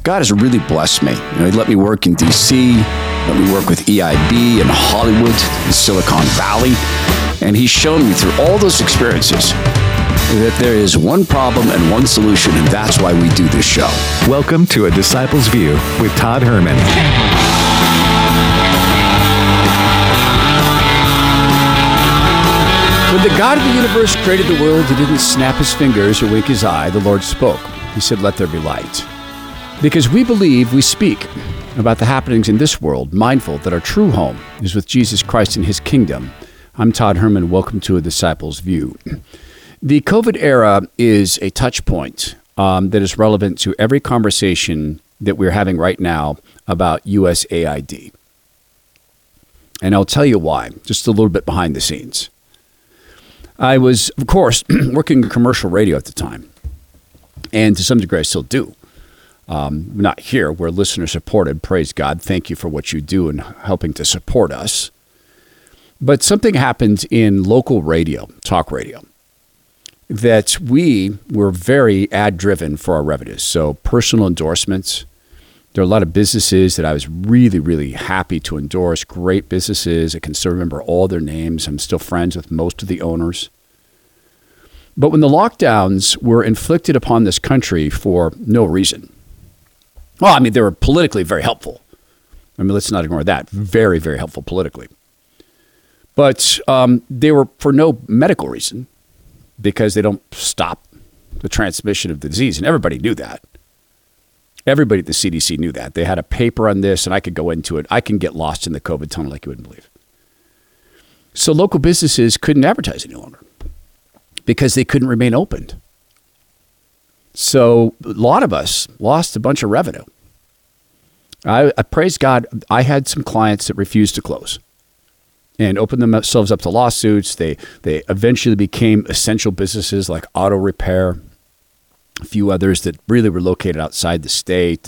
God has really blessed me. He let me work in D.C., let me work with EIB in Hollywood, in Silicon Valley, and He's shown me through all those experiences that there is one problem and one solution, and that's why we do this show. Welcome to A Disciple's View with Todd Herman. When the God of the universe created the world, He didn't snap His fingers or wink His eye. The Lord spoke. He said, "Let there be light." Because we believe, we speak about the happenings in this world, mindful that our true home is with Jesus Christ and His kingdom. I'm Todd Herman. Welcome to A Disciple's View. The COVID era is a touch point that is relevant to every conversation that we're having right now about USAID. And I'll tell you why, just a little bit behind the scenes. I was, of course, working in commercial radio at the time, and to some degree I still do. Not here, we're listener supported, praise God. Thank you for what you do in helping to support us. But something happened in local radio, talk radio, that we were very ad-driven for our revenues. So personal endorsements. There are a lot of businesses that I was really, really happy to endorse, great businesses. I can still remember all their names. I'm still friends with most of the owners. But when the lockdowns were inflicted upon this country for no reason, well, I mean, they were politically very helpful. I mean, let's not ignore that. Very, very helpful politically. But they were for no medical reason, because they don't stop the transmission of the disease. And everybody knew that. Everybody at the CDC knew that. They had a paper on this, and I could go into it. I can get lost in the COVID tunnel like you wouldn't believe. So local businesses couldn't advertise any longer because they couldn't remain opened. So a lot of us lost a bunch of revenue. I praise God, I had some clients that refused to close and opened themselves up to lawsuits. They eventually became essential businesses like auto repair, a few others that really were located outside the state.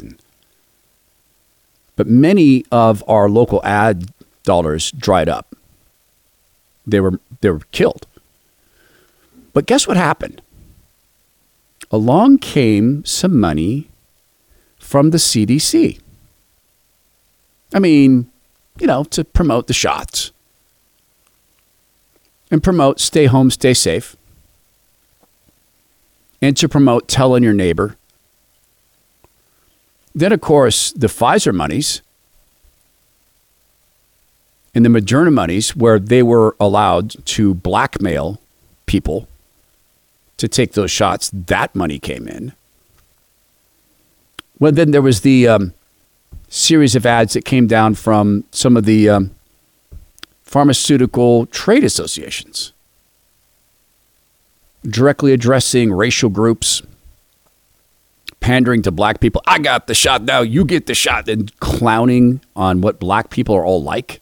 But many of our local ad dollars dried up. They were killed. But guess what happened? Along came some money from the CDC. I mean, to promote the shots and promote stay home, stay safe. And to promote tell on your neighbor. Then, of course, the Pfizer monies and the Moderna monies, where they were allowed to blackmail people to take those shots, that money came in. Well, then there was the series of ads that came down from some of the pharmaceutical trade associations, directly addressing racial groups, pandering to black people. I got the shot, now you get the shot, and clowning on what black people are all like.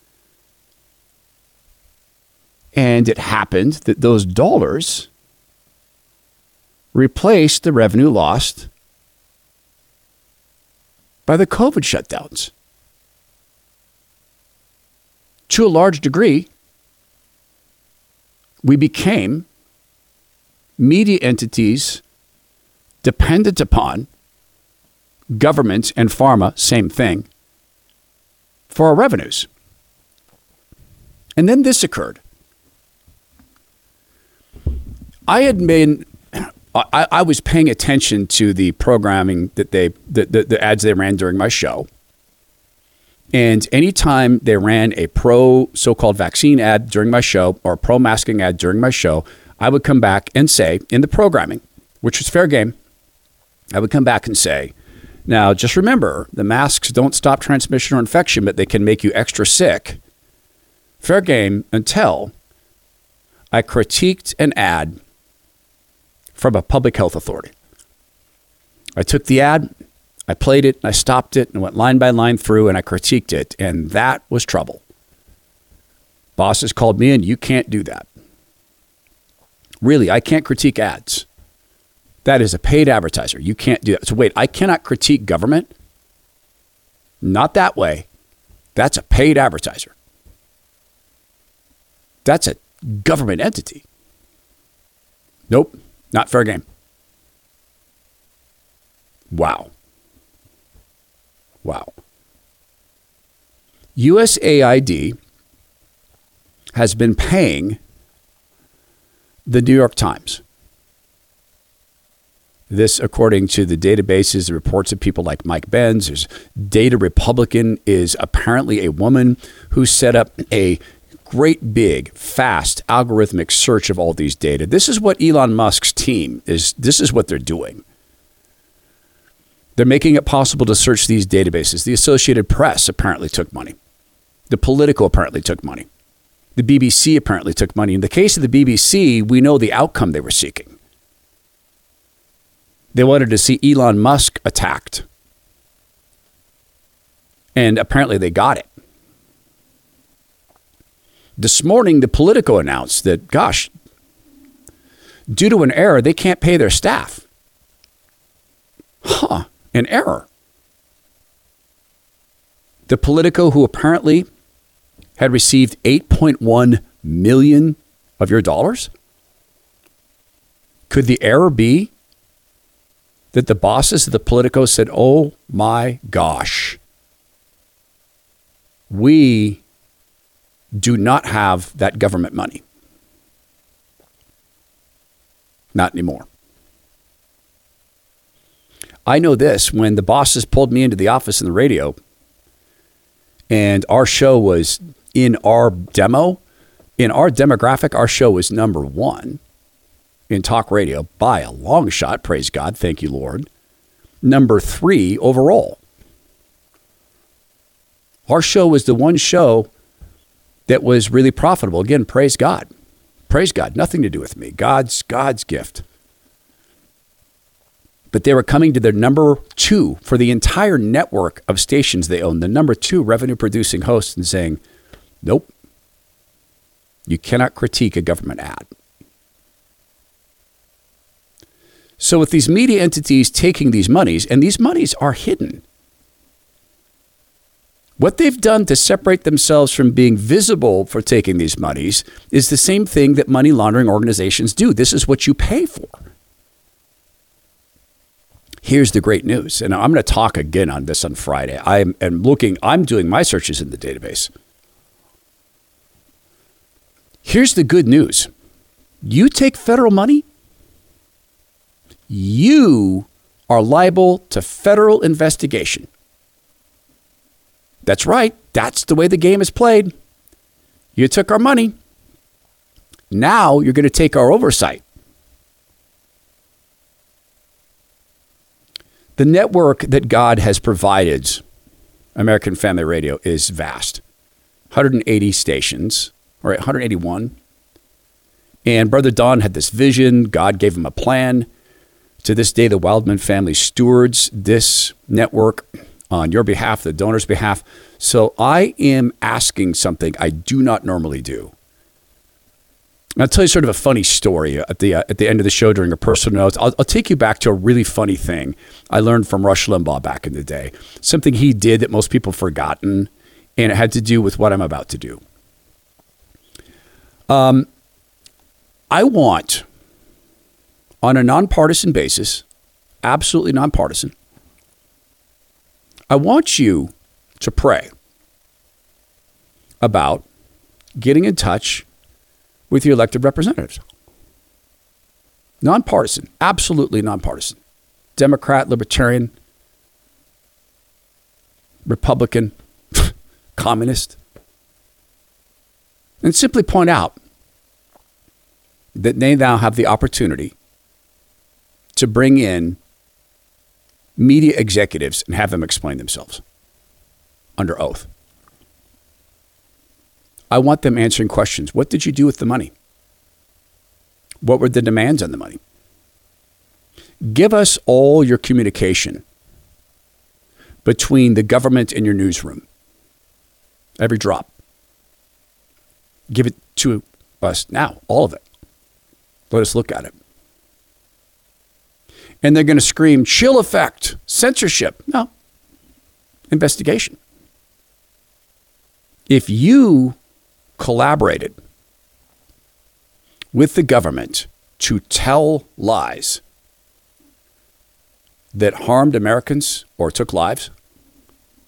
And it happened that those dollars replaced the revenue lost by the COVID shutdowns. To a large degree, we became media entities dependent upon government and pharma, same thing, for our revenues. And then this occurred. I was paying attention to the programming that the ads they ran during my show. And anytime they ran a pro so-called vaccine ad during my show or a pro masking ad during my show, I would come back and say in the programming, which was fair game, I would come back and say, now just remember, the masks don't stop transmission or infection, but they can make you extra sick. Fair game until I critiqued an ad from a public health authority. I took the ad, I played it, and I stopped it and went line by line through and I critiqued it. And that was trouble. Bosses called me in, you can't do that. Really, I can't critique ads. That is a paid advertiser. You can't do that. So wait, I cannot critique government? Not that way. That's a paid advertiser. That's a government entity. Nope, not fair game. Wow. Wow. USAID has been paying the New York Times. This, according to the databases, the reports of people like Mike Benz. There's Data Republican is apparently a woman who set up a great big, fast, algorithmic search of all these data. This is what Elon Musk's team is. This is what they're doing. They're making it possible to search these databases. The Associated Press apparently took money. The Politico apparently took money. The BBC apparently took money. In the case of the BBC, we know the outcome they were seeking. They wanted to see Elon Musk attacked. And apparently they got it. This morning, the Politico announced that, gosh, due to an error, they can't pay their staff. An error. The Politico, who apparently had received $8.1 million of your dollars? Could the error be that the bosses of the Politico said, oh my gosh, we do not have that government money? Not anymore. I know this, when the bosses pulled me into the office in the radio and our show was in our demo, in our demographic, our show was number one in talk radio by a long shot. Praise God. Thank you, Lord. Number 3 overall. Our show was the one show that was really profitable. Again, praise God. Praise God. Nothing to do with me. God's gift. But they were coming to their number 2 for the entire network of stations they own, the number 2 revenue producing host, and saying, nope, you cannot critique a government ad. So with these media entities taking these monies, and these monies are hidden, what they've done to separate themselves from being visible for taking these monies is the same thing that money laundering organizations do. This is what you pay for. Here's the great news, and I'm going to talk again on this on Friday. I'm doing my searches in the database. Here's the good news. You take federal money, you are liable to federal investigation. That's right. That's the way the game is played. You took our money. Now you're going to take our oversight. The network that God has provided American Family Radio is vast. 180 stations, or 181. And Brother Don had this vision. God gave him a plan. To this day, the Wildman family stewards this network on your behalf, the donor's behalf. So I am asking something I do not normally do. I'll tell you sort of a funny story at the end of the show during a personal note. I'll take you back to a really funny thing I learned from Rush Limbaugh back in the day. Something he did that most people have forgotten, and it had to do with what I'm about to do. I want, on a nonpartisan basis, absolutely nonpartisan, I want you to pray about getting in touch with your elected representatives. Nonpartisan, absolutely nonpartisan. Democrat, Libertarian, Republican, Communist. And simply point out that they now have the opportunity to bring in media executives and have them explain themselves under oath. I want them answering questions. What did you do with the money? What were the demands on the money? Give us all your communication between the government and your newsroom. Every drop. Give it to us now, all of it. Let us look at it. And they're going to scream, chill effect, censorship. No. Investigation. If you collaborated with the government to tell lies that harmed Americans or took lives,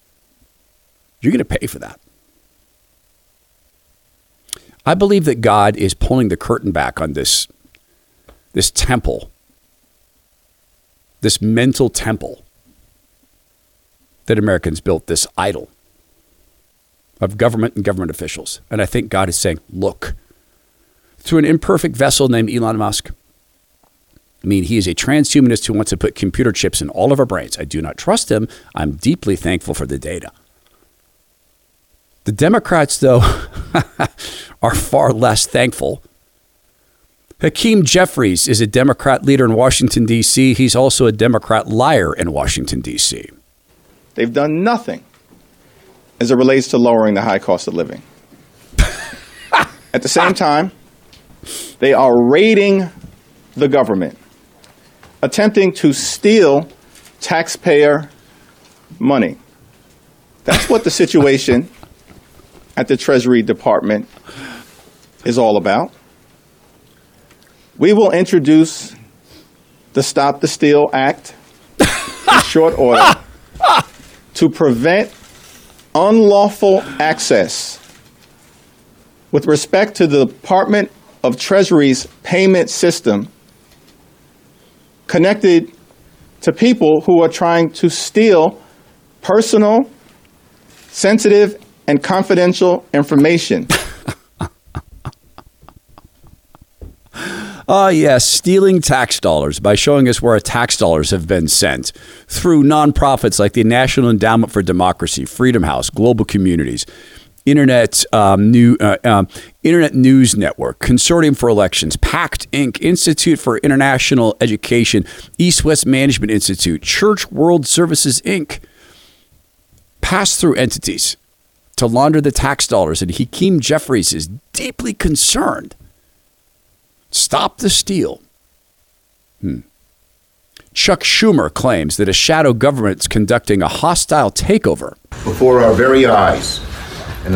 You're going to pay for that. I believe that God is pulling the curtain back on this temple, this mental temple that Americans built, this idol of government and government officials. And I think God is saying, look, through an imperfect vessel named Elon Musk. I mean, he is a transhumanist who wants to put computer chips in all of our brains. I do not trust him. I'm deeply thankful for the data. The Democrats, though, are far less thankful. Hakeem Jeffries is a Democrat leader in Washington, D.C. He's also a Democrat liar in Washington, D.C. They've done nothing as it relates to lowering the high cost of living. At the same time, they are raiding the government, attempting to steal taxpayer money. That's what the situation at the Treasury Department is all about. We will introduce the Stop the Steal Act in short order to prevent unlawful access with respect to the Department of Treasury's payment system connected to people who are trying to steal personal, sensitive, and confidential information. Yes, stealing tax dollars by showing us where our tax dollars have been sent through nonprofits like the National Endowment for Democracy, Freedom House, Global Communities, Internet News Network, Consortium for Elections, PACT Inc., Institute for International Education, East-West Management Institute, Church World Services Inc., pass-through entities to launder the tax dollars. And Hakeem Jeffries is deeply concerned. Stop the steal. Chuck Schumer claims that a shadow government is conducting a hostile takeover. Before our very eyes, an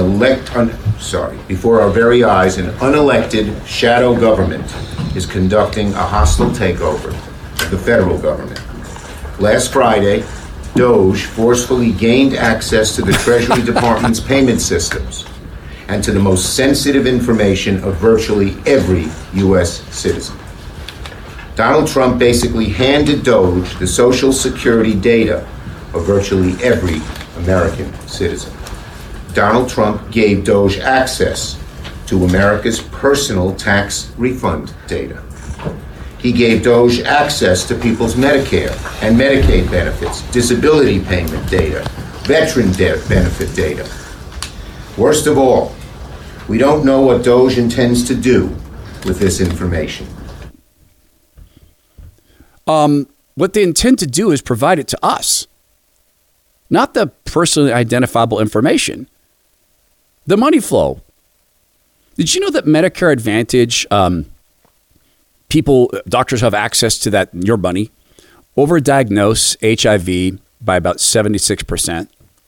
unelected shadow government is conducting a hostile takeover of the federal government. Last Friday, Doge forcefully gained access to the Treasury Department's payment systems and to the most sensitive information of virtually every U.S. citizen. Donald Trump basically handed Doge the Social Security data of virtually every American citizen. Donald Trump gave Doge access to America's personal tax refund data. He gave Doge access to people's Medicare and Medicaid benefits, disability payment data, veteran benefit data. Worst of all, we don't know what Doge intends to do with this information. What they intend to do is provide it to us, not the personally identifiable information. The money flow. Did you know that Medicare Advantage, doctors have access to that, your money, overdiagnose HIV by about 76%?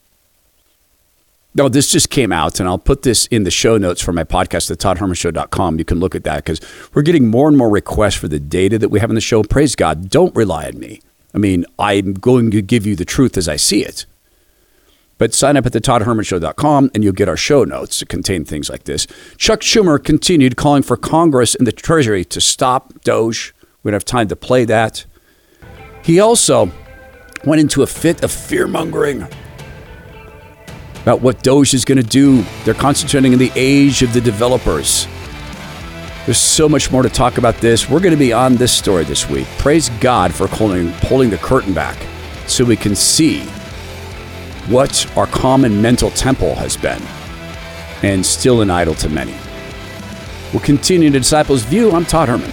No, this just came out, and I'll put this in the show notes for my podcast, TheToddHermanShow.com. You can look at that because we're getting more and more requests for the data that we have in the show. Praise God. Don't rely on me. I mean, I'm going to give you the truth as I see it. But sign up at TheToddHermanShow.com, and you'll get our show notes that contain things like this. Chuck Schumer continued calling for Congress and the Treasury to stop Doge. We don't have time to play that. He also went into a fit of fear-mongering about what Doge is going to do. They're concentrating on the age of the developers. There's so much more to talk about this. We're going to be on this story this week. Praise God for pulling the curtain back so we can see what our common mental temple has been and still an idol to many. We'll continue to Disciples View. I'm Todd Herman.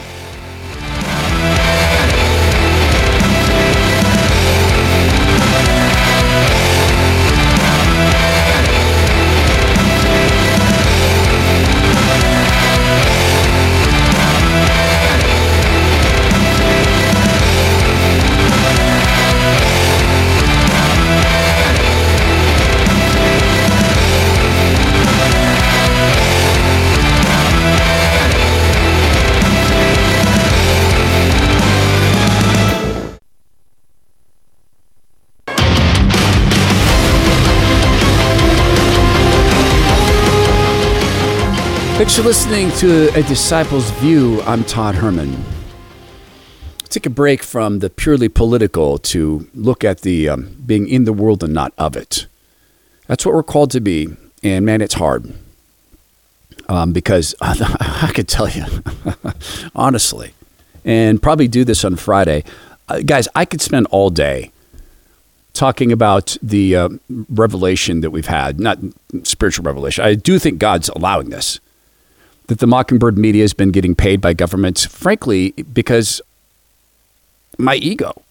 Thanks for listening to A Disciple's View. I'm Todd Herman. Take a break from the purely political to look at the being in the world and not of it. That's what we're called to be. And man, it's hard. Because I could tell you, honestly, and probably do this on Friday. Guys, I could spend all day talking about the revelation that we've had, not spiritual revelation. I do think God's allowing this, that the Mockingbird media has been getting paid by governments, frankly, because my ego.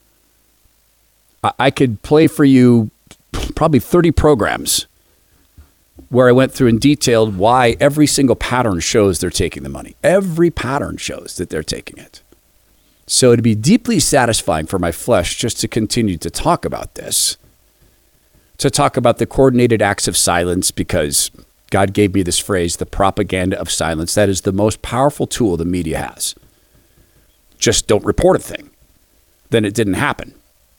I could play for you probably 30 programs where I went through and detailed why every single pattern shows they're taking the money. Every pattern shows that they're taking it. So it'd be deeply satisfying for my flesh just to continue to talk about this, to talk about the coordinated acts of silence, because God gave me this phrase, the propaganda of silence. That is the most powerful tool the media has. Just don't report a thing. Then it didn't happen.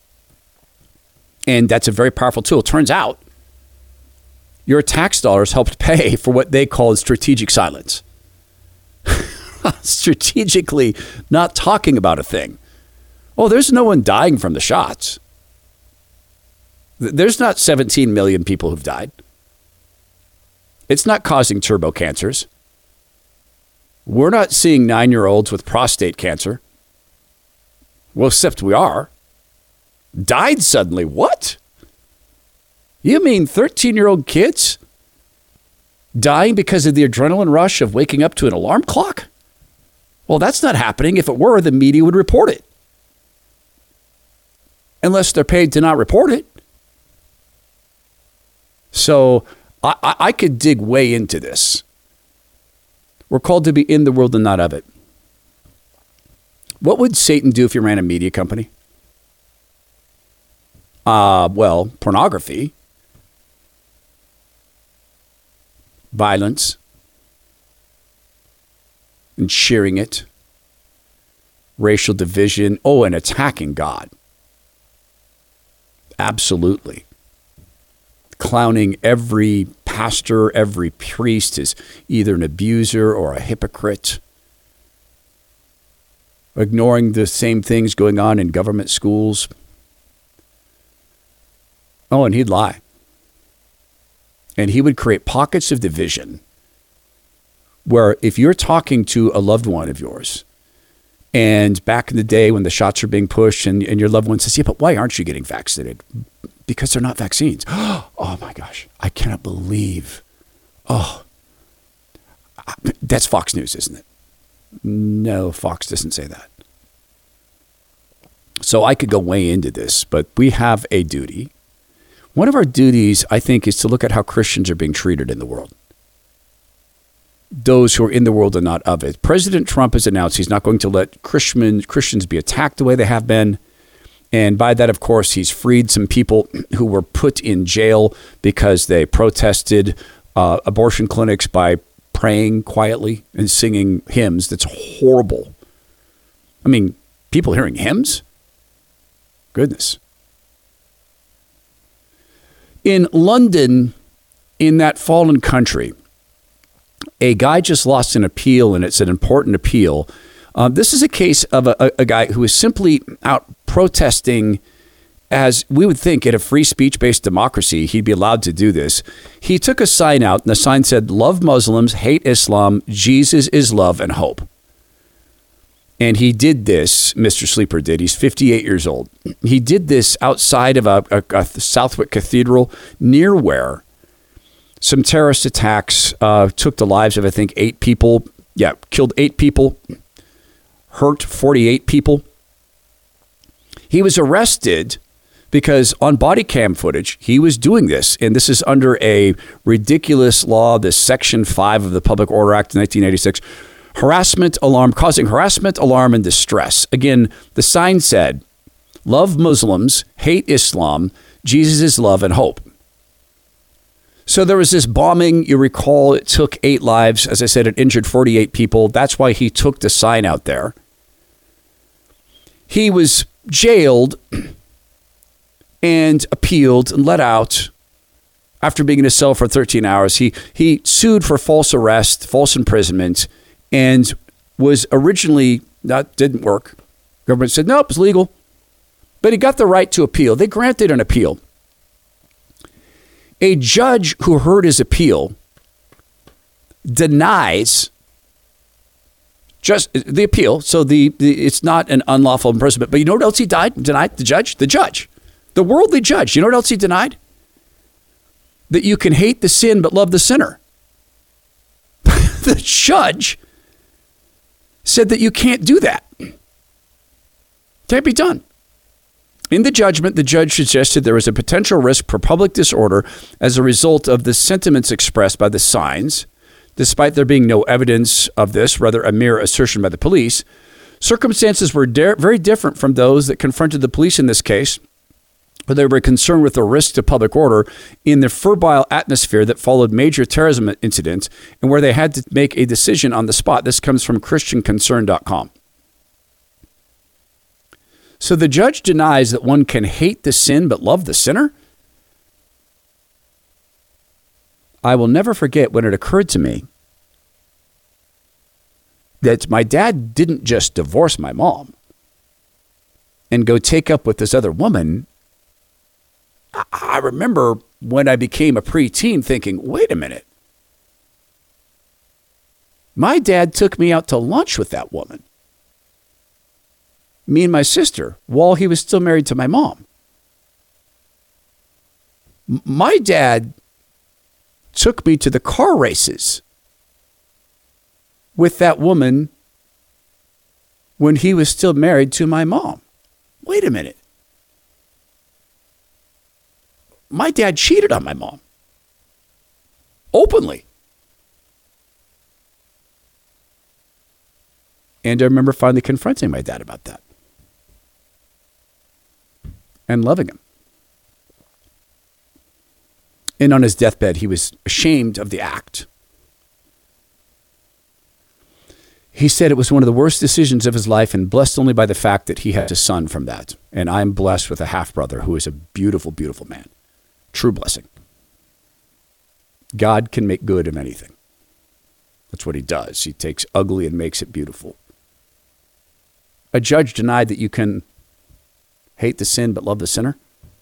And that's a very powerful tool. It turns out your tax dollars helped pay for what they call strategic silence. Strategically not talking about a thing. Oh, there's no one dying from the shots. There's not 17 million people who've died. It's not causing turbo cancers. We're not seeing 9-year-olds with prostate cancer. Well, except we are. Died suddenly. What? You mean 13-year-old kids dying because of the adrenaline rush of waking up to an alarm clock? Well, that's not happening. If it were, the media would report it. Unless they're paid to not report it. So I could dig way into this. We're called to be in the world and not of it. What would Satan do if he ran a media company? Well, pornography, violence, and sharing it, racial division, and attacking God. Absolutely. Clowning every pastor, every priest as either an abuser or a hypocrite. Ignoring the same things going on in government schools. Oh, and he'd lie. And he would create pockets of division where if you're talking to a loved one of yours, and back in the day when the shots are being pushed and your loved one says, yeah, but why aren't you getting vaccinated? Because they're not vaccines. Oh my gosh, I cannot believe. That's Fox News, isn't it? No, Fox doesn't say that. So I could go way into this, but we have a duty. One of our duties, I think, is to look at how Christians are being treated in the world. Those who are in the world and not of it. President Trump has announced he's not going to let Christians be attacked the way they have been. And by that, of course, he's freed some people who were put in jail because they protested abortion clinics by praying quietly and singing hymns. That's horrible. I mean, people hearing hymns? Goodness. In London, in that fallen country, a guy just lost an appeal, and it's an important appeal. This is a case of a guy who is simply out protesting, as we would think in a free speech-based democracy, he'd be allowed to do this. He took a sign out, and the sign said, "Love Muslims, hate Islam, Jesus is love and hope." And he did this, Mr. Sleeper did. He's 58 years old. He did this outside of a Southwick Cathedral, near where some terrorist attacks took the lives of, I think, 8 people. Yeah, killed 8 people, hurt 48 people. He was arrested because on body cam footage, he was doing this. And this is under a ridiculous law, this Section 5 of the Public Order Act of 1986. Harassment, alarm, causing harassment, alarm, and distress. Again, the sign said, "Love Muslims, hate Islam, Jesus is love and hope." So there was this bombing. You recall it took 8 lives. As I said, it injured 48 people. That's why he took the sign out there. He was jailed and appealed and let out after being in a cell for 13 hours. He sued for false arrest, false imprisonment, and was originally, that didn't work. Government said, nope, it's legal. But he got the right to appeal. They granted an appeal. A judge who heard his appeal denies just the appeal. So it's not an unlawful imprisonment. But you know what else he denied? The judge. The worldly judge. You know what else he denied? That you can hate the sin but love the sinner. The judge said that you can't do that. Can't be done. In the judgment, the judge suggested there was a potential risk for public disorder as a result of the sentiments expressed by the signs, despite there being no evidence of this, rather a mere assertion by the police. Circumstances were very different from those that confronted the police in this case, where they were concerned with the risk to public order in the febrile atmosphere that followed major terrorism incidents and where they had to make a decision on the spot. This comes from ChristianConcern.com. So the judge denies that one can hate the sin but love the sinner? I will never forget when it occurred to me that my dad didn't just divorce my mom and go take up with this other woman. I remember when I became a preteen thinking, wait a minute. My dad took me out to lunch with that woman. Me and my sister, while he was still married to my mom. My dad took me to the car races with that woman when he was still married to my mom. Wait a minute. My dad cheated on my mom. Openly. And I remember finally confronting my dad about that. And loving him. And on his deathbed, he was ashamed of the act. He said it was one of the worst decisions of his life and blessed only by the fact that he had a son from that. And I'm blessed with a half-brother who is a beautiful, beautiful man. True blessing. God can make good of anything. That's what he does. He takes ugly and makes it beautiful. A judge denied that you can hate the sin but love the sinner.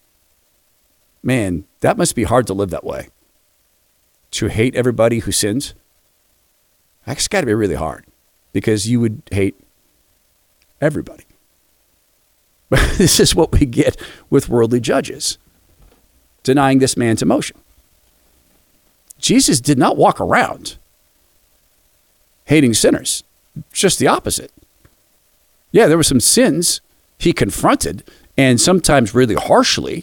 Man, that must be hard to live that way. To hate everybody who sins. That's got to be really hard because you would hate everybody. But this is what we get with worldly judges, denying this man's emotion. Jesus did not walk around hating sinners. Just the opposite. Yeah, there were some sins he confronted, and sometimes really harshly,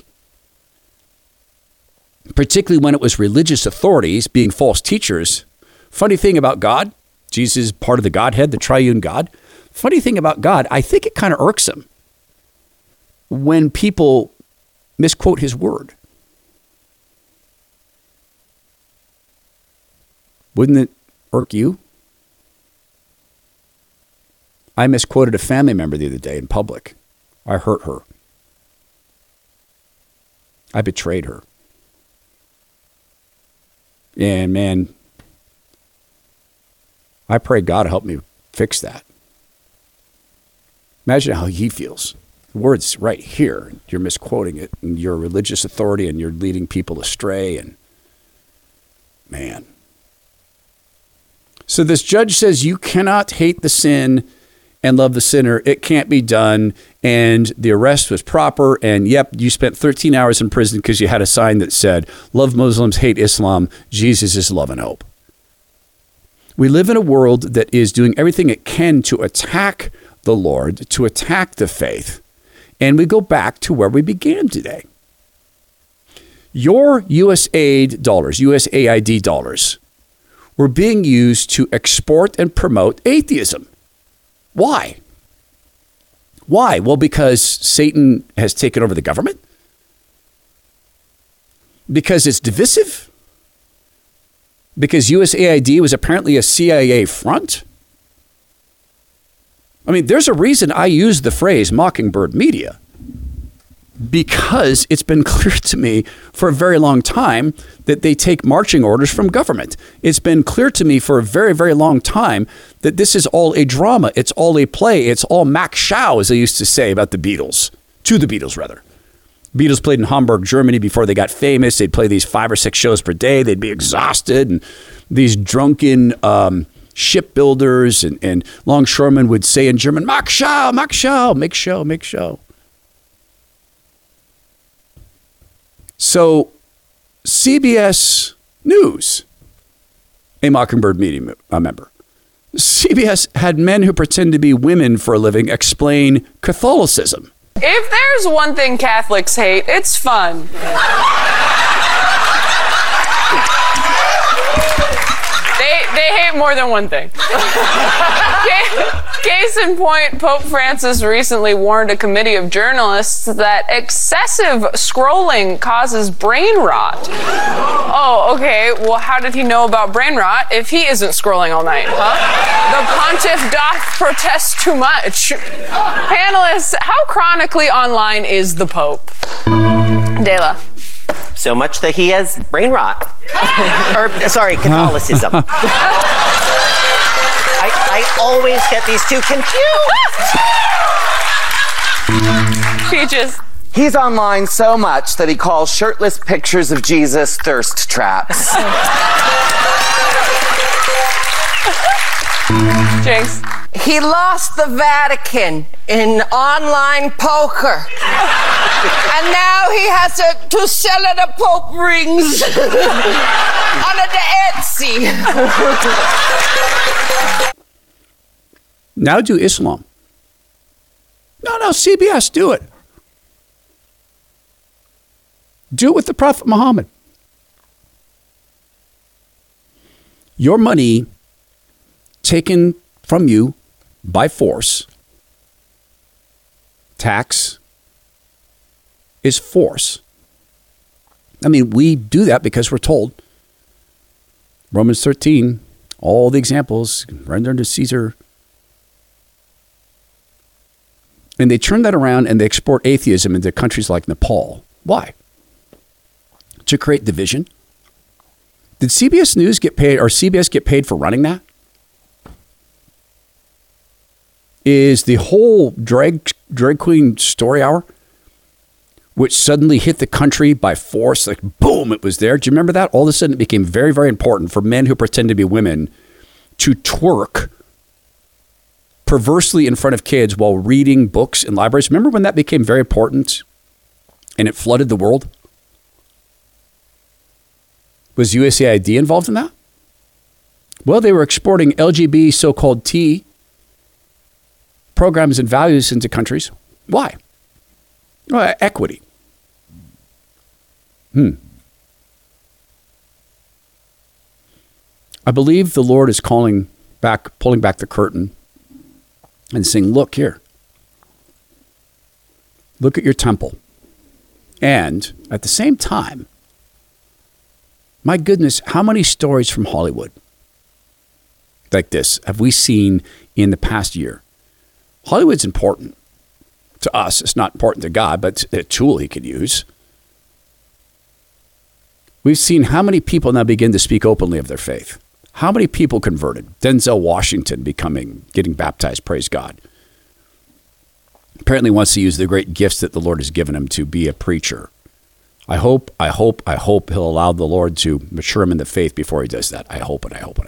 particularly when it was religious authorities being false teachers. Funny thing about God, Jesus is part of the Godhead, the triune God. Funny thing about God, I think it kind of irks him when people misquote his word. Wouldn't it irk you? I misquoted a family member the other day in public. I hurt her. I betrayed her. And man, I pray God help me fix that. Imagine how he feels. The word's right here. You're misquoting it, and you're a religious authority, and you're leading people astray. And man. So this judge says you cannot hate the sin and love the sinner. It can't be done. And the arrest was proper. And yep, you spent 13 hours in prison because you had a sign that said, love Muslims, hate Islam. Jesus is love and hope. We live in a world that is doing everything it can to attack the Lord, to attack the faith. And we go back to where we began today. Your USAID dollars, were being used to export and promote atheism. Why? Why? Well, because Satan has taken over the government? Because it's divisive? Because USAID was apparently a CIA front? I mean, there's a reason I use the phrase mockingbird media. because it's been clear to me for a very long time that they take marching orders from government. It's been clear to me for a very, very long time that this is all a drama. It's all a play. It's all Max Schau, as they used to say about the Beatles, to the Beatles, rather. Beatles played in Hamburg, Germany before they got famous. They'd play these 5 or 6 shows per day. They'd be exhausted. And these drunken shipbuilders and longshoremen would say in German, Max Schau, Max Schau, make show, make show. So CBS News, a Mockingbird media member, CBS had men who pretend to be women for a living explain Catholicism. If there's one thing Catholics hate, it's fun. They hate more than one thing. Case in point, Pope Francis recently warned a committee of journalists that excessive scrolling causes brain rot. Oh, okay. Well, how did he know about brain rot if he isn't scrolling all night, huh? The pontiff doth protest too much. Panelists, how chronically online is the Pope? Dela. So much that he has brain rot. Catholicism. I always get these two confused. Peaches. He's online so much that he calls shirtless pictures of Jesus thirst traps. Jinx. He lost the Vatican in online poker. And now he has to sell the Pope rings under the Etsy. Now do Islam. No, CBS, do it. Do it with the Prophet Muhammad. Your money taken from you by force. Tax is force. I mean, we do that because we're told. Romans 13, all the examples, render unto Caesar. And they turn that around and they export atheism into countries like Nepal. Why? To create division. Did CBS News get paid, or CBS get paid for running that? Is the whole drag queen story hour, which suddenly hit the country by force, like boom, it was there. Do you remember that? All of a sudden it became very, very important for men who pretend to be women to twerk perversely in front of kids while reading books in libraries. Remember when that became very important and it flooded the world? Was USAID involved in that? Well, they were exporting LGBT so-called T programs and values into countries. Why? Well, equity. I believe the Lord is pulling back the curtain and saying, look here. Look at your temple. And at the same time, my goodness, how many stories from Hollywood like this have we seen in the past year? Hollywood's important to us. It's not important to God, but it's a tool he could use. We've seen how many people now begin to speak openly of their faith. How many people converted? Denzel Washington getting baptized, praise God. Apparently wants to use the great gifts that the Lord has given him to be a preacher. I hope he'll allow the Lord to mature him in the faith before he does that. I hope.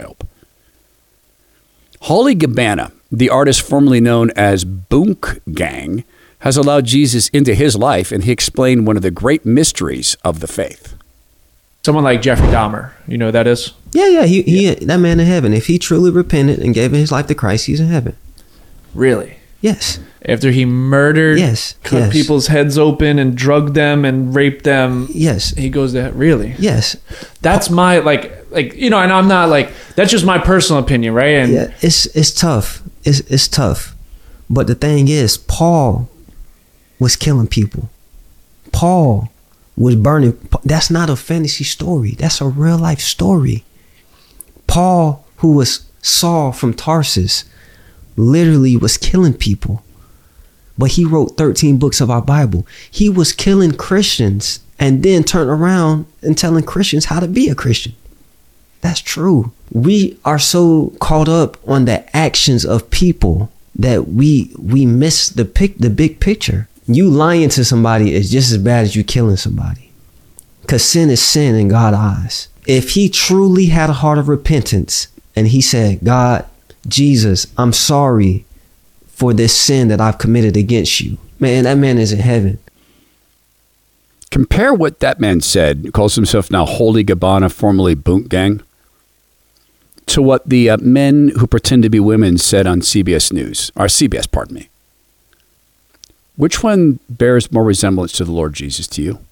Holly Gabbana, the artist formerly known as Boonk Gang, has allowed Jesus into his life, and he explained one of the great mysteries of the faith. Someone like Jeffrey Dahmer, you know who that is? Yeah, he that man in heaven. If he truly repented and gave his life to Christ, he's in heaven. Really? Yes. After he murdered, cut people's heads open and drugged them and raped them. Yes. He goes to really? Yes. That's my and I'm not that's just my personal opinion, right? And yeah, it's tough. It's tough. But the thing is, Paul was killing people. Paul was burning. That's not a fantasy story. That's a real life story. Paul, who was Saul from Tarsus, literally was killing people. but he wrote 13 books of our Bible. He was killing Christians and then turned around and telling Christians how to be a Christian. That's true. We are so caught up on the actions of people that we miss the big picture. You lying to somebody is just as bad as you killing somebody, because sin is sin in God's eyes. If he truly had a heart of repentance and he said, God, Jesus, I'm sorry for this sin that I've committed against you, man, that man is in heaven. Compare what that man said, who calls himself now Holy Gabbana, formerly Boot Gang, to what the men who pretend to be women said on CBS News, or CBS, pardon me. Which one bears more resemblance to the Lord Jesus to you?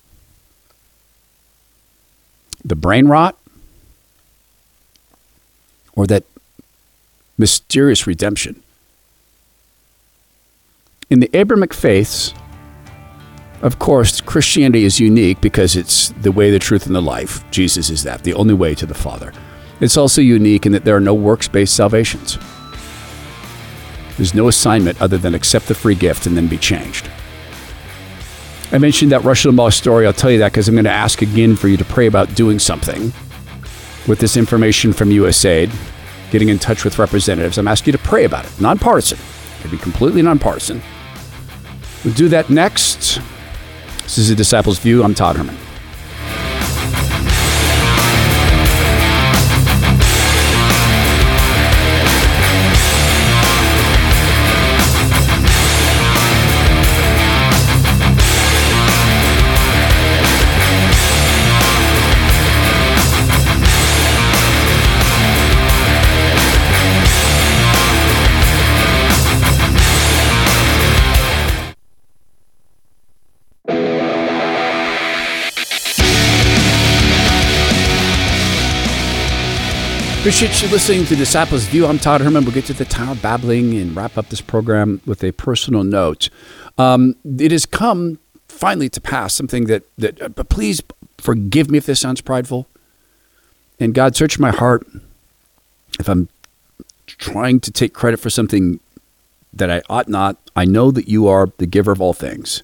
The brain rot, or that mysterious redemption? In the Abrahamic faiths, of course, Christianity is unique because it's the way, the truth, and the life. Jesus is that, the only way to the Father. It's also unique in that there are no works-based salvations. There's no assignment other than accept the free gift and then be changed. I mentioned that Rush Limbaugh story. I'll tell you that because I'm going to ask again for you to pray about doing something with this information from USAID, getting in touch with representatives. I'm asking you to pray about it. Nonpartisan. It can be completely nonpartisan. We'll do that next. This is The Disciples' View. I'm Todd Herman. Appreciate you listening to Disciples' View. I'm Todd Herman. We'll get to the Tower babbling and wrap up this program with a personal note. It has come finally to pass, something that please forgive me if this sounds prideful. And God, search my heart if I'm trying to take credit for something that I ought not. I know that you are the giver of all things.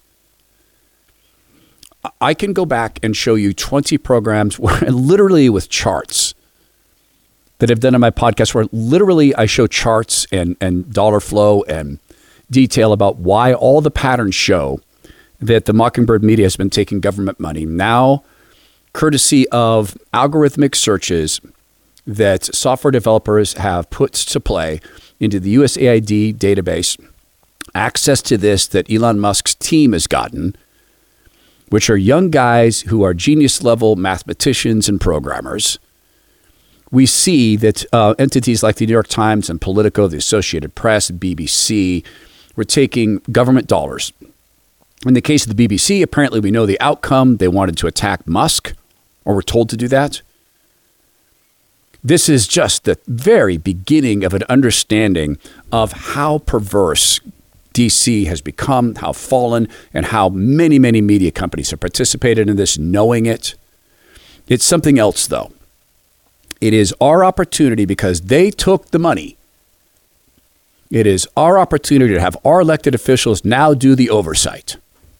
I can go back and show you 20 programs where literally with charts that I've done on my podcast, where literally I show charts and dollar flow and detail about why all the patterns show that the Mockingbird media has been taking government money. Now, courtesy of algorithmic searches that software developers have put to play into the USAID database, access to this that Elon Musk's team has gotten, which are young guys who are genius level mathematicians and programmers. We see that entities like the New York Times and Politico, the Associated Press, BBC, were taking government dollars. In the case of the BBC, apparently we know the outcome. They wanted to attack Musk, or were told to do that. This is just the very beginning of an understanding of how perverse DC has become, how fallen, and how many, many media companies have participated in this, knowing it. It's something else, though. It is our opportunity, because they took the money. It is our opportunity to have our elected officials now do the oversight.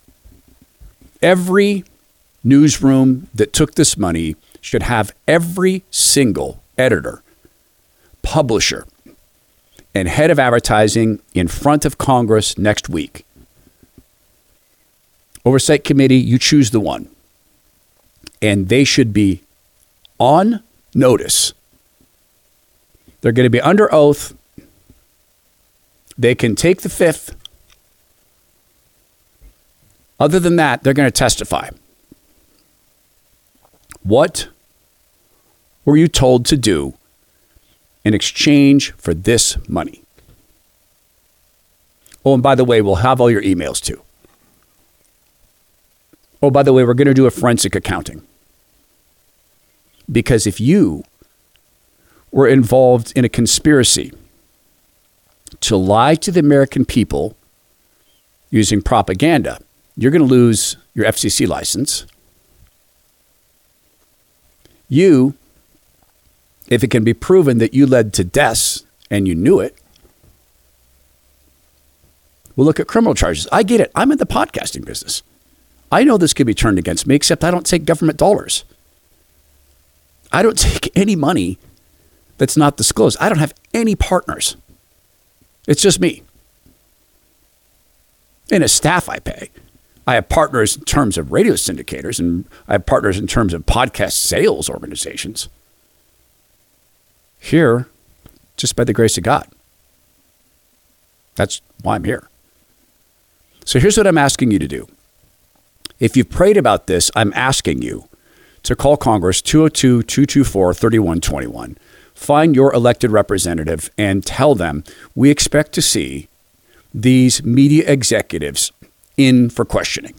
Every newsroom that took this money should have every single editor, publisher, and head of advertising in front of Congress next week. Oversight committee, you choose the one. And they should be on notice. They're going to be under oath. They can take the fifth. Other than that, they're going to testify. What were you told to do in exchange for this money? Oh, and by the way, we'll have all your emails too. Oh, by the way, we're going to do a forensic accounting. Because if you were involved in a conspiracy to lie to the American people using propaganda, you're going to lose your FCC license. You, if it can be proven that you led to deaths and you knew it, We'll look at criminal charges. I get it. I'm in the podcasting business. I know this could be turned against me, except I don't take government dollars. I don't take any money that's not disclosed. I don't have any partners. It's just me. And a staff I pay. I have partners in terms of radio syndicators, and I have partners in terms of podcast sales organizations. Here, just by the grace of God. That's why I'm here. So here's what I'm asking you to do. If you've prayed about this, I'm asking you to call Congress 202-224-3121. Find your elected representative and tell them we expect to see these media executives in for questioning.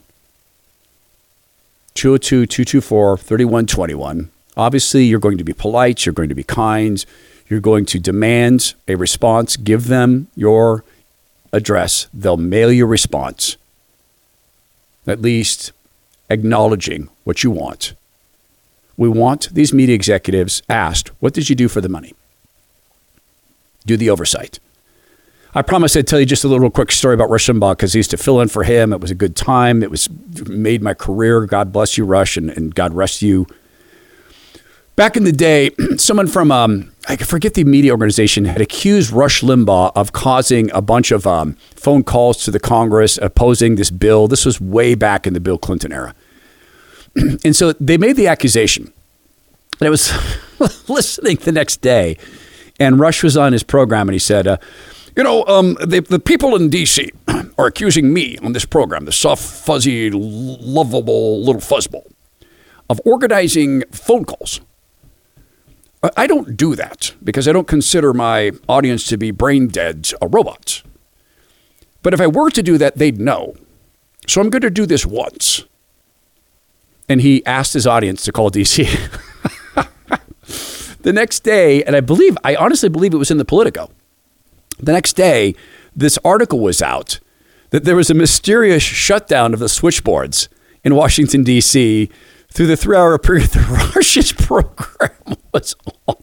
202-224-3121. Obviously, you're going to be polite. You're going to be kind. You're going to demand a response. Give them your address. They'll mail you a response, at least acknowledging what you want. We want these media executives asked, what did you do for the money? Do the oversight. I promised I'd tell you just a little quick story about Rush Limbaugh because I used to fill in for him. It was a good time. It made my career. God bless you, Rush, and God rest you. Back in the day, someone from, I forget the media organization, had accused Rush Limbaugh of causing a bunch of phone calls to the Congress opposing this bill. This was way back in the Bill Clinton era. And so they made the accusation. And I was listening the next day, and Rush was on his program, and he said, the people in D.C. are accusing me on this program, the soft, fuzzy, lovable little fuzzball, of organizing phone calls. I don't do that because I don't consider my audience to be brain dead robots. But if I were to do that, they'd know. So I'm going to do this once. And he asked his audience to call D.C. The next day, and I honestly believe it was in the Politico. The next day, this article was out that there was a mysterious shutdown of the switchboards in Washington, D.C. through the 3-hour period the Rush's program was on.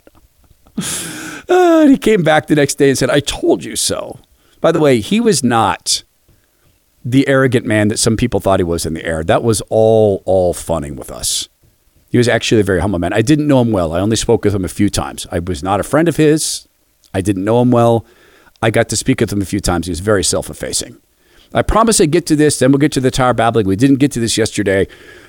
And he came back the next day and said, I told you so. By the way, he was not the arrogant man that some people thought he was in the air. That was all funning with us. He was actually a very humble man. I didn't know him well. I only spoke with him a few times. I was not a friend of his. I didn't know him well. I got to speak with him a few times. He was very self-effacing. I promise I'd get to this, then we'll get to the Tower babbling. We didn't get to this yesterday.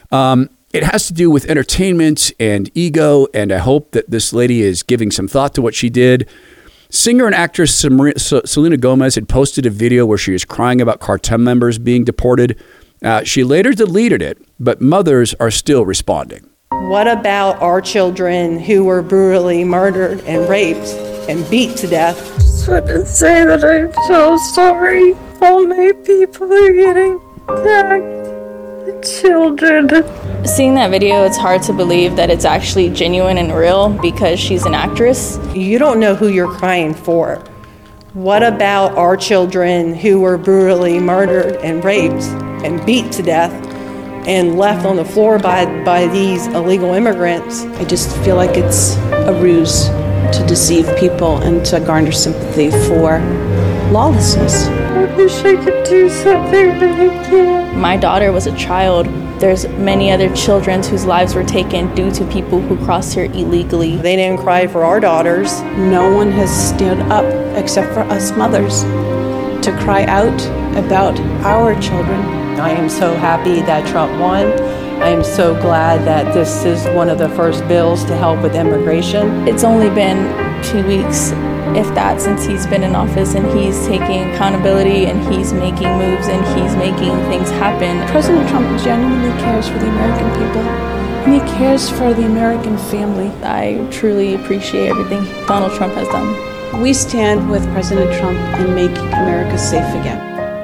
It has to do with entertainment and ego, and I hope that this lady is giving some thought to what she did. Singer and actress Selena Gomez had posted a video where she was crying about cartel members being deported. She later deleted it, but mothers are still responding. What about our children who were brutally murdered and raped and beat to death? Just want to say that I'm so sorry. All my people are getting attacked. The children. Seeing that video, it's hard to believe that it's actually genuine and real because she's an actress. You don't know who you're crying for. What about our children who were brutally murdered and raped and beat to death and left on the floor by these illegal immigrants? I just feel like it's a ruse to deceive people and to garner sympathy for lawlessness. I wish I could do something, but I can't. My daughter was a child. There's many other children whose lives were taken due to people who crossed here illegally. They didn't cry for our daughters. No one has stood up except for us mothers to cry out about our children. I am so happy that Trump won. I am so glad that this is one of the first bills to help with immigration. It's only been 2 weeks, if that, since he's been in office, and he's taking accountability and he's making moves and he's making things happen. President Trump genuinely cares for the American people, and he cares for the American family. I truly appreciate everything Donald Trump has done. We stand with President Trump in making America safe again.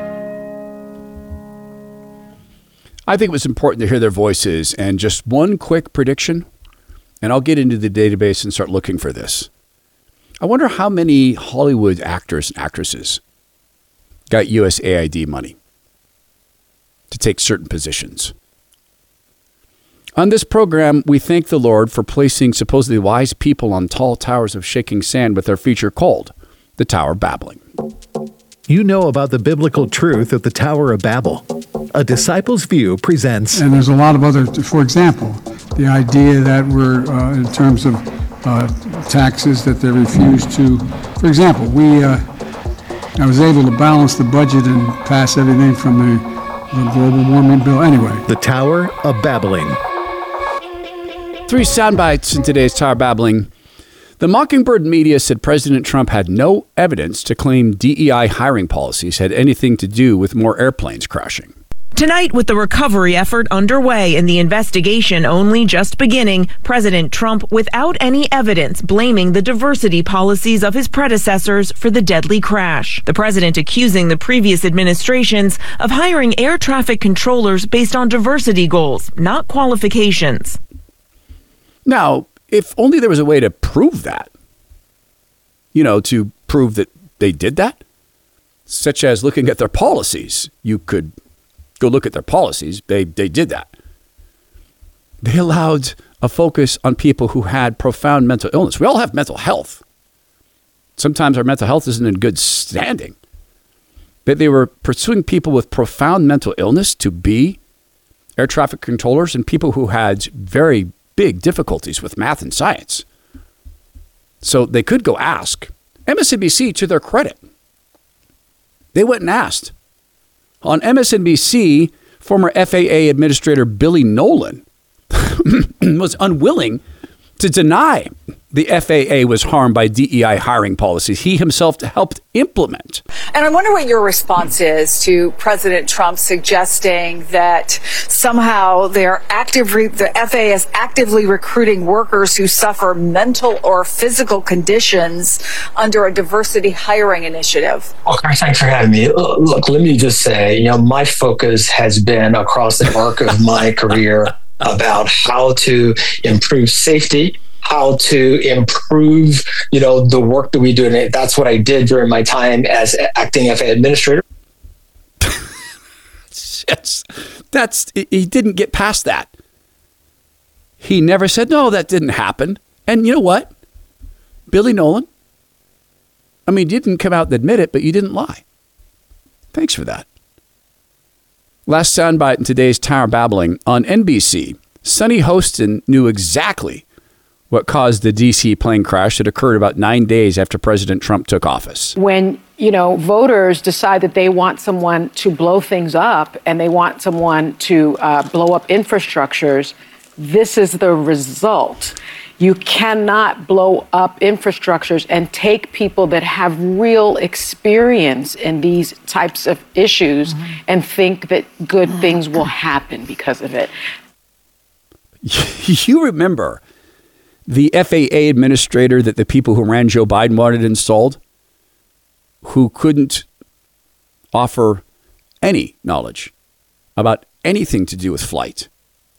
I think it was important to hear their voices, and just one quick prediction, and I'll get into the database and start looking for this. I wonder how many Hollywood actors and actresses got USAID money to take certain positions. On this program, we thank the Lord for placing supposedly wise people on tall towers of shaking sand with our feature called The Tower Babbling. you know about the biblical truth of the Tower of Babel. A Disciple's View presents. And there's a lot of other, for example, the idea that we're, in terms of taxes, that they refuse to, for example, I was able to balance the budget and pass everything from the global warming bill. Anyway. The Tower of Babbling. 3 sound bites in today's Tower Babbling. The Mockingbird media said President Trump had no evidence to claim DEI hiring policies had anything to do with more airplanes crashing. Tonight, with the recovery effort underway and the investigation only just beginning, President Trump, without any evidence, blaming the diversity policies of his predecessors for the deadly crash. The president accusing the previous administrations of hiring air traffic controllers based on diversity goals, not qualifications. Now, if only there was a way to prove that, to prove that they did that, such as looking at their policies. You could go look at their policies. They did that. They allowed a focus on people who had profound mental illness. We all have mental health. Sometimes our mental health isn't in good standing. But they were pursuing people with profound mental illness to be air traffic controllers and people who had very big difficulties with math and science. So they could go ask. MSNBC, to their credit, they went and asked. On MSNBC, former FAA Administrator Billy Nolan was unwilling to deny the FAA was harmed by DEI hiring policies he himself helped implement. And I wonder what your response is to President Trump suggesting that somehow the FAA is actively recruiting workers who suffer mental or physical conditions under a diversity hiring initiative. Okay, thanks for having me. Look, let me just say, my focus has been across the arc of my career about how to improve safety, how to improve, the work that we do. And that's what I did during my time as acting FAA administrator. He didn't get past that. He never said, no, that didn't happen. And you know what? Billy Nolan, you didn't come out and admit it, but you didn't lie. Thanks for that. Last soundbite in today's Tower Babbling. On NBC, Sonny Hostin knew exactly what caused the D.C. plane crash that occurred about 9 days after President Trump took office. When, voters decide that they want someone to blow things up and they want someone to blow up infrastructures, this is the result. You cannot blow up infrastructures and take people that have real experience in these types of issues and think that good things will happen because of it. You remember the FAA administrator that the people who ran Joe Biden wanted installed, who couldn't offer any knowledge about anything to do with flight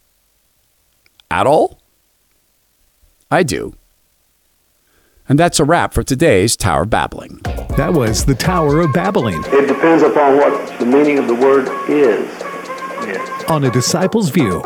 at all? I do. And that's a wrap for today's Tower Babbling. That was the Tower of Babbling. It depends upon what the meaning of the word is. Yes. On A Disciple's View.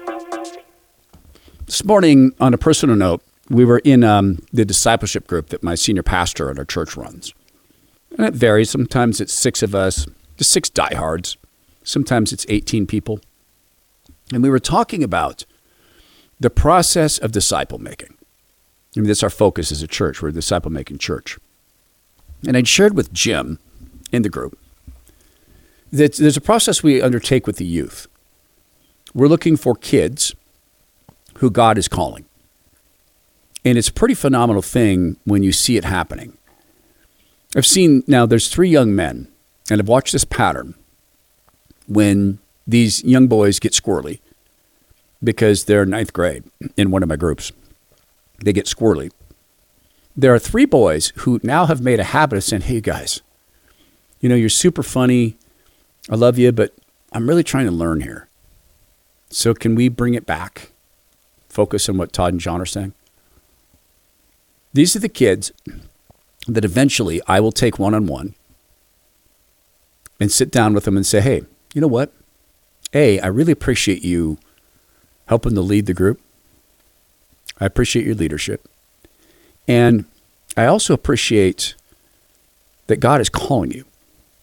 This morning, on a personal note, we were in the discipleship group that my senior pastor at our church runs. And it varies. Sometimes it's 6 of us, just 6 diehards. Sometimes it's 18 people. And we were talking about the process of disciple making. That's our focus as a church. We're a disciple making church. And I'd shared with Jim in the group that there's a process we undertake with the youth. We're looking for kids who God is calling. And it's a pretty phenomenal thing when you see it happening. I've seen, now there's 3 young men, and I've watched this pattern when these young boys get squirrely because they're 9th grade in one of my groups. They get squirrely. There are 3 boys who now have made a habit of saying, hey, you guys, you're super funny. I love you, but I'm really trying to learn here. So can we bring it back? Focus on what Todd and John are saying. These are the kids that eventually I will take one-on-one and sit down with them and say, hey, you know what? A, I really appreciate you helping to lead the group. I appreciate your leadership. And I also appreciate that God is calling you.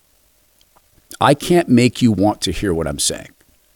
I can't make you want to hear what I'm saying.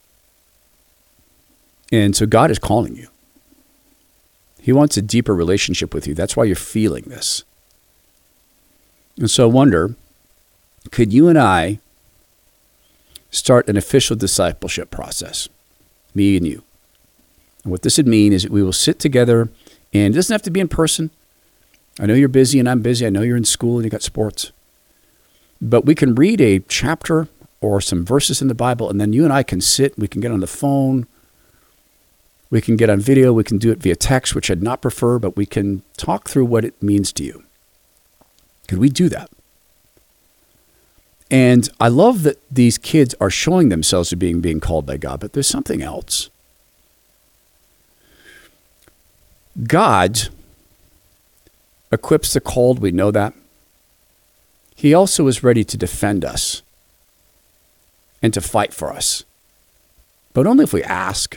And so God is calling you. He wants a deeper relationship with you. That's why you're feeling this. And so I wonder, could you and I start an official discipleship process? Me and you. And what this would mean is that we will sit together, and it doesn't have to be in person. I know you're busy and I'm busy. I know you're in school and you got sports. But we can read a chapter or some verses in the Bible, and then you and I can sit, we can get on the phone, we can get on video, we can do it via text, which I'd not prefer, but we can talk through what it means to you. Could we do that? And I love that these kids are showing themselves to being called by God, but there's something else. God equips the called, we know that. He also is ready to defend us and to fight for us, but only if we ask.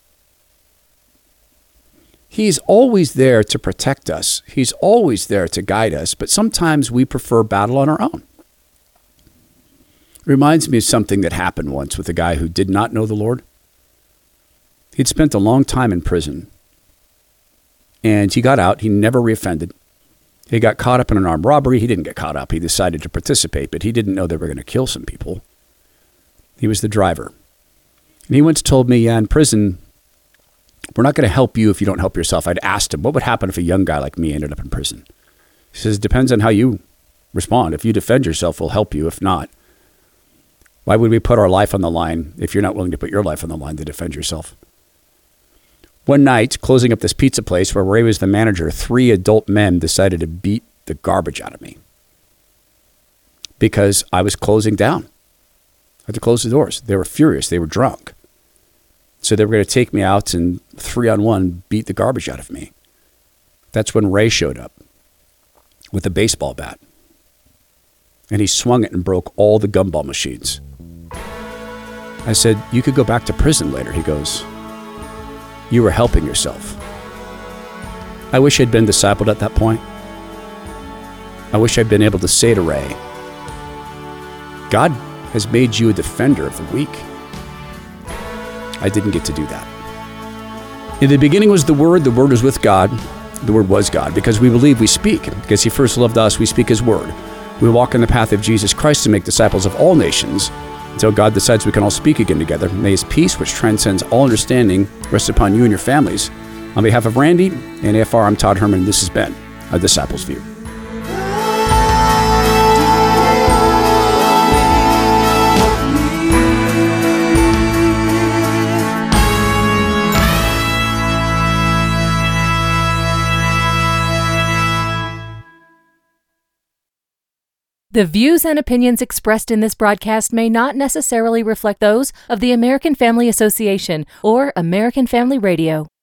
He's always there to protect us. He's always there to guide us, but sometimes we prefer battle on our own. It reminds me of something that happened once with a guy who did not know the Lord. He'd spent a long time in prison, and he got out. He never reoffended. He got caught up in an armed robbery. He didn't get caught up. He decided to participate, but he didn't know they were going to kill some people. He was the driver. And he once told me, yeah, in prison, we're not going to help you if you don't help yourself. I'd asked him, what would happen if a young guy like me ended up in prison? He says, it depends on how you respond. If you defend yourself, we'll help you. If not, why would we put our life on the line if you're not willing to put your life on the line to defend yourself? One night, closing up this pizza place where Ray was the manager, 3 adult men decided to beat the garbage out of me because I was closing down. I had to close the doors. They were furious. They were drunk. So they were going to take me out and 3-on-1 beat the garbage out of me. That's when Ray showed up with a baseball bat. And he swung it and broke all the gumball machines. I said, you could go back to prison later. He goes, you were helping yourself. I wish I'd been discipled at that point. I wish I'd been able to say to Ray, God has made you a defender of the weak. I didn't get to do that. In the beginning was the Word was with God, the Word was God. Because we believe we speak, because He first loved us, we speak His Word. We walk in the path of Jesus Christ to make disciples of all nations until God decides we can all speak again together. May His peace, which transcends all understanding, rest upon you and your families. On behalf of Randy and AFR, I'm Todd Herman. This has been A Disciple's View. The views and opinions expressed in this broadcast may not necessarily reflect those of the American Family Association or American Family Radio.